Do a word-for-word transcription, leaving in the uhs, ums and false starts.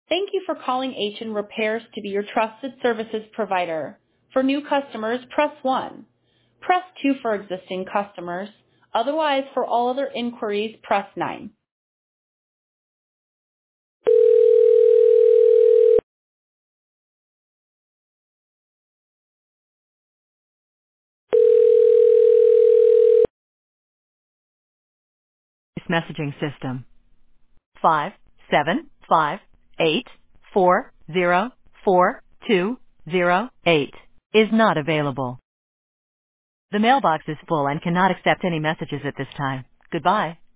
Thank you for calling H and Repairs to be your trusted services provider. For new customers, press one. Press two for existing customers. Otherwise, for all other inquiries, press nine. This messaging system. Five, seven, five, eight, four, zero, four, two, zero, eight is not available. The mailbox is full and cannot accept any messages at this time. Goodbye.